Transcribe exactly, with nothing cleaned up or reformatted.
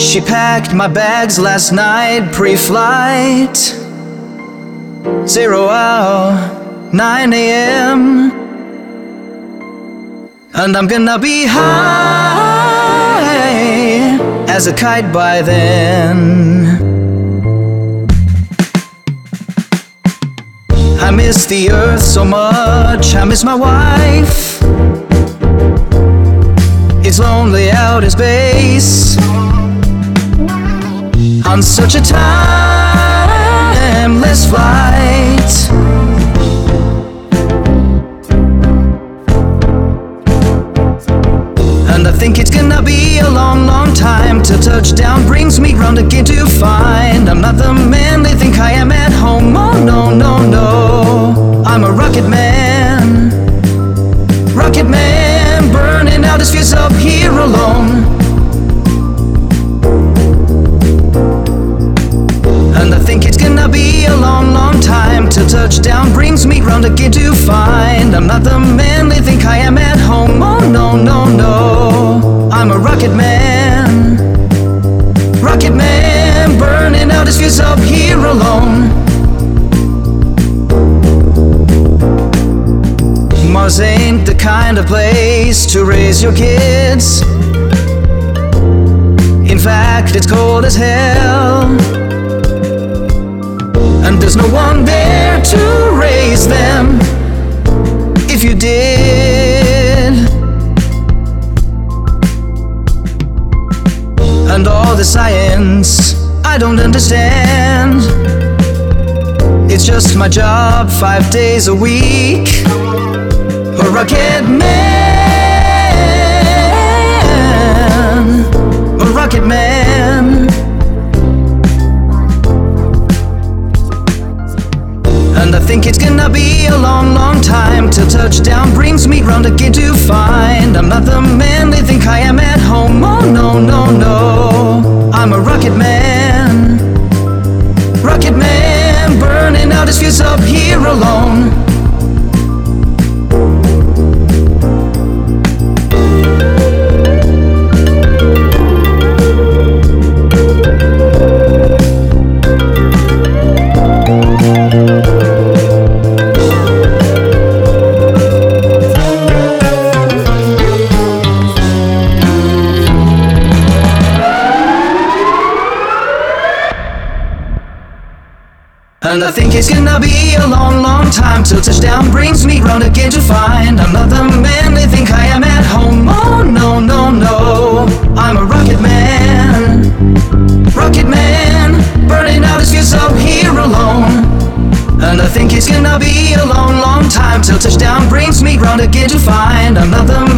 She packed my bags last night, pre-flight. Zero hour, nine a.m. And I'm gonna be high as a kite by then. I miss the earth so much, I miss my wife. It's lonely out in space on such a timeless flight. And I think it's gonna be a long, long time till touchdown brings me round again to find I'm not the man they think I am at home. Oh no, no, no, I'm a rocket man. Rocket man, burning out his fuse up here alone. And I think it's gonna be a long, long time till touchdown brings me round again to find I'm not the man they think I am at home. Oh no, no, no, I'm a rocket man. Rocket man, burning out his fuse up here alone. Mars ain't the kind of place to raise your kids. In fact, it's cold as hell. And there's no one there to raise them if you did. And all the science I don't understand. It's just my job five days a week. A rocket man. A rocket man. And I think it's gonna be a long, long time till touchdown brings me round again to find I'm not the man they think I am at home. Oh no, no, no, I'm a rocket man. Rocket man, burning out his fuse up here alone. And I think it's gonna be a long, long time till touchdown brings me round again to find I'm not the man they think I am at home. Oh no, no, no, I'm a rocket man. Rocket man, burning out his fuse up here alone. And I think it's gonna be a long, long time till touchdown brings me round again to find I'm not the